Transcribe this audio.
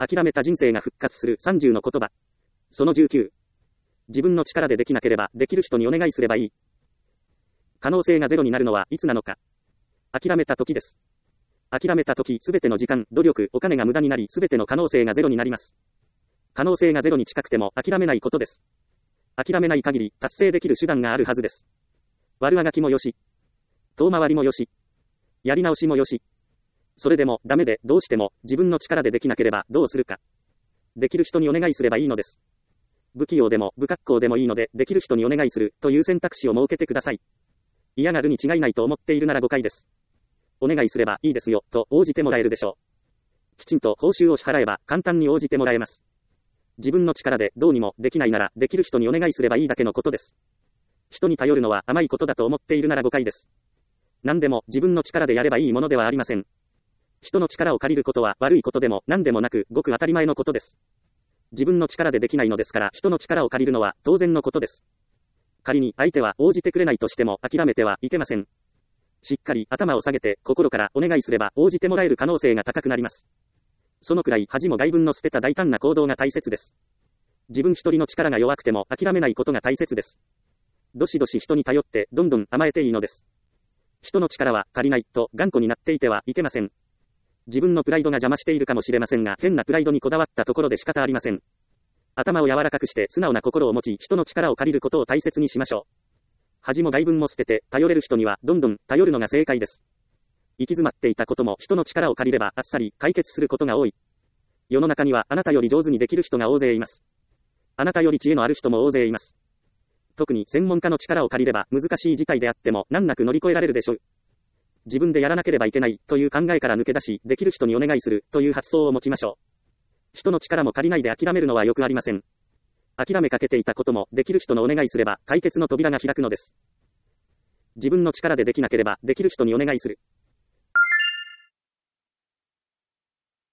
諦めた人生が復活する30の言葉。その19。自分の力でできなければ、できる人にお願いすればいい。可能性がゼロになるのはいつなのか。諦めた時です。諦めた時、すべての時間、努力、お金が無駄になり、すべての可能性がゼロになります。可能性がゼロに近くても諦めないことです。諦めない限り、達成できる手段があるはずです。悪あがきもよし。遠回りもよし。やり直しもよし。それでも、ダメで、どうしても、自分の力でできなければ、どうするか。できる人にお願いすればいいのです。不器用でも、不格好でもいいので、できる人にお願いする、という選択肢を設けてください。嫌がるに違いないと思っているなら誤解です。お願いすればいいですよ、と応じてもらえるでしょう。きちんと報酬を支払えば、簡単に応じてもらえます。自分の力でどうにもできないなら、できる人にお願いすればいいだけのことです。人に頼るのは甘いことだと思っているなら誤解です。何でも自分の力でやればいいものではありません。人の力を借りることは悪いことでも何でもなく、ごく当たり前のことです。自分の力でできないのですから、人の力を借りるのは当然のことです。仮に相手は応じてくれないとしても諦めてはいけません。しっかり頭を下げて心からお願いすれば応じてもらえる可能性が高くなります。そのくらい恥も外分の捨てた大胆な行動が大切です。自分一人の力が弱くても諦めないことが大切です。どしどし人に頼ってどんどん甘えていいのです。人の力は借りないと頑固になっていてはいけません。自分のプライドが邪魔しているかもしれませんが、変なプライドにこだわったところで仕方ありません。頭を柔らかくして素直な心を持ち、人の力を借りることを大切にしましょう。恥も外分も捨てて、頼れる人にはどんどん頼るのが正解です。行き詰まっていたことも人の力を借りればあっさり解決することが多い。世の中にはあなたより上手にできる人が大勢います。あなたより知恵のある人も大勢います。特に専門家の力を借りれば難しい事態であっても難なく乗り越えられるでしょう。自分でやらなければいけないという考えから抜け出し、できる人にお願いするという発想を持ちましょう。人の力も借りないで諦めるのはよくありません。諦めかけていたこともできる人のお願いすれば解決の扉が開くのです。自分の力でできなければできる人にお願いする。